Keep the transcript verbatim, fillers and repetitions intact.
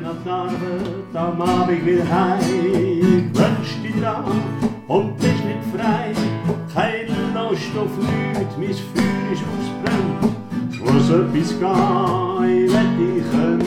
nach der Arbeit am Abend wieder heim. Wünsch dich dran und bist nicht frei. Keine Lust auf nichts, mein Feuer ist ausbrennt. Muss etwas gehen, ich will dich